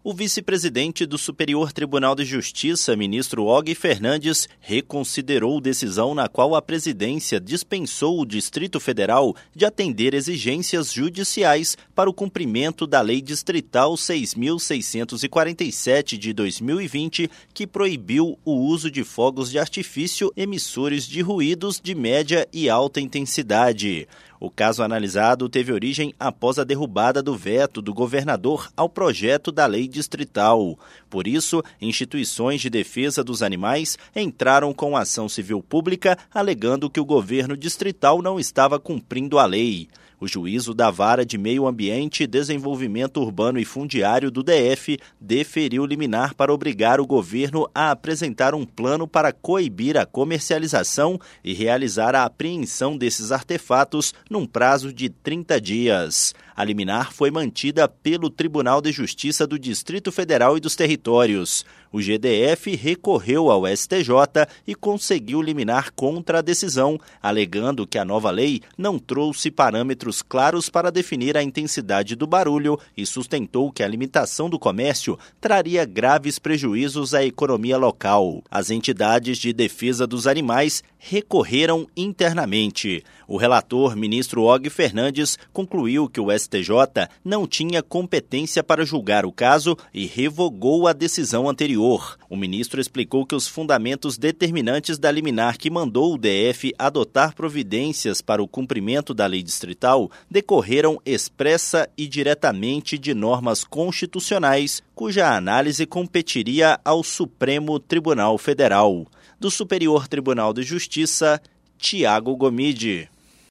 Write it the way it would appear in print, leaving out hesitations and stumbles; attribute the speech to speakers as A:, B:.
A: O vice-presidente do Superior Tribunal de Justiça, ministro Og Fernandes, reconsiderou decisão na qual a presidência dispensou o Distrito Federal de atender exigências judiciais para o cumprimento da Lei Distrital 6.647 de 2020, que proibiu o uso de fogos de artifício emissores de ruídos de média e alta intensidade. O caso analisado teve origem após a derrubada do veto do governador ao projeto da lei distrital. Por isso, instituições de defesa dos animais entraram com ação civil pública, alegando que o governo distrital não estava cumprindo a lei. O juízo da Vara de Meio Ambiente, Desenvolvimento Urbano e Fundiário do DF deferiu liminar para obrigar o governo a apresentar um plano para coibir a comercialização e realizar a apreensão desses artefatos num prazo de 30 dias. A liminar foi mantida pelo Tribunal de Justiça do Distrito Federal e dos Territórios. O GDF recorreu ao STJ e conseguiu liminar contra a decisão, alegando que a nova lei não trouxe parâmetros claros para definir a intensidade do barulho e sustentou que a limitação do comércio traria graves prejuízos à economia local. As entidades de defesa dos animais recorreram internamente. O relator, ministro Og Fernandes, concluiu que o STJ não tinha competência para julgar o caso e revogou a decisão anterior. O ministro explicou que os fundamentos determinantes da liminar que mandou o DF adotar providências para o cumprimento da lei distrital decorreram expressa e diretamente de normas constitucionais, cuja análise competiria ao Supremo Tribunal Federal. Do Superior Tribunal de Justiça, Tiago Gomide.